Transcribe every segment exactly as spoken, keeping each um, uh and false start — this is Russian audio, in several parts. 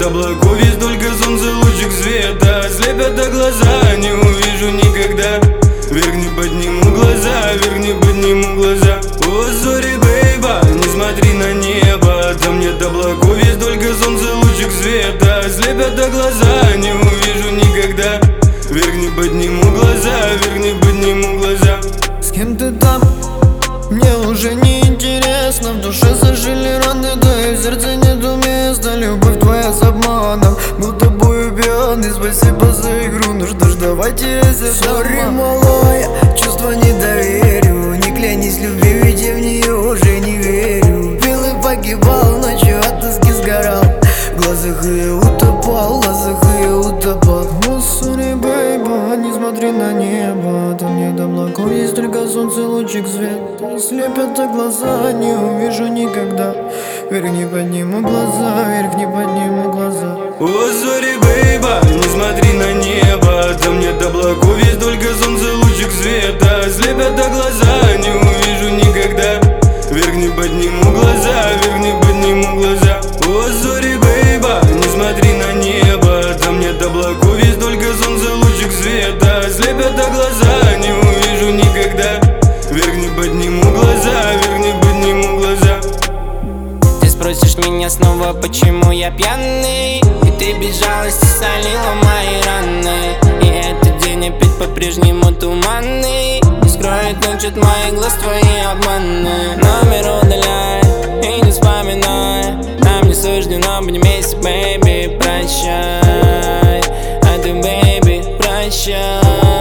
нет облаков, есть только солнце, лучик света. Слепят до глаза, не увижу никогда. Вверх не подниму глаза, вверх не подниму глаза. О, зори, бейба, не смотри на небо. Там нет облаков, есть только солнце, лучик света. Слепят до глаза, не увижу никогда. Вверх не подниму глаза, вверх не подниму глаза. С кем ты там? Мне уже не интересно. В душе зажили раны, да и в сердце нету места. Любовь твоя с обманом, был тобою пьяный. Спасибо за игру, ну что ж, давайте я Сори, малая, чувства не доверю. Не клянись любви, ведь я в нее уже не верю. Пил и погибал, ночью от тоски сгорал. В глазах я утопал, в глазах я утопал. О, сори, бейба, не смотри на небо. Там нет облаков, есть только солнце, лучик света. Слепят глаза, не увижу никогда. Вверх не подниму глаза, вверх не подниму глаза. О, зори, бейба, не смотри на небо. Там нет облаков, есть только солнце, лучик света. Слепят до глаза, не увижу никогда. Вверх не подниму глаза, вверх не подниму глаза. О, зори, бейба, не смотри на небо. Там нет облаков, есть только солнце, лучик света. Слепят до глаза, не увижу никогда. Вверх не подниму глаза, вверх не подниму глаза. Ты спросишь меня снова, почему я пьяный, и ты без жалости солила мои раны. И этот день опять по-прежнему туманный. Не скроет ночь от моих глаз твои обманы. Номер удаляй и не вспоминай. Нам не суждено быть вместе, бэйби, прощай. А ты, бэйби, прощай.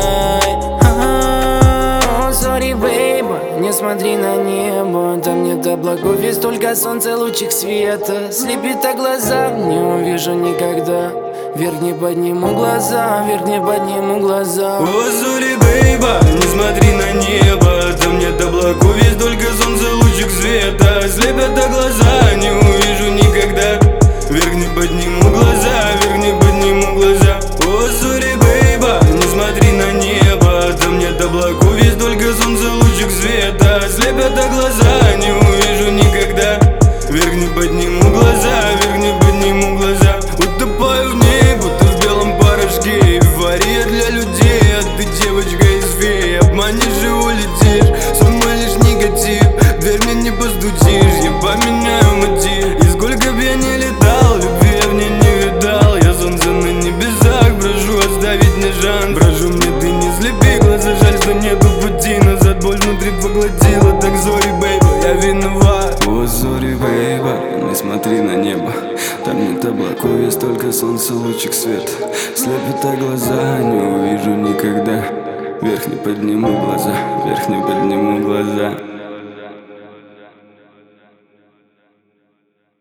Сори, бейба, не смотри на небо. Там нет облаков, есть только солнце, лучик света. Слепит глаза, не увижу никогда. Вверх не подниму глаза, вверх не подниму глаза. О, зори, бейба, не смотри на небо. Там нет облаков, есть только солнце, лучик света. Слепят глаза, не увижу никогда. Вверх не подниму глаза, вверх не подниму глаза. О, зори, бейба, не смотри на небо. Там нет облаков, есть только солнце, лучик света. Слепят глаза, не увижу никогда. Вверх не подниму глаза, вверх не подниму глаза. Утопаю в ней, будто в белом порошке. Эйфория для людей, а ты девочка из феи. Обманешь и улетишь, сон мой лишь негатив. Дверь мне не постучишь, я поменяю мотив. И сколько б я не летал, любви я в ней не видал. Я солнце на небесах, прошу оставить мне шанс. Прошу, мне ты не слепи глаза, жаль, что нету пути назад. Боль внутри поглотила, так зори, бейба, я виноват. О, зори, бейба, не смотри на небо. Там нет облаков, есть только солнце, лучик света. Слепят глаза, не увижу никогда. Вверх не подниму глаза, вверх не подниму глаза.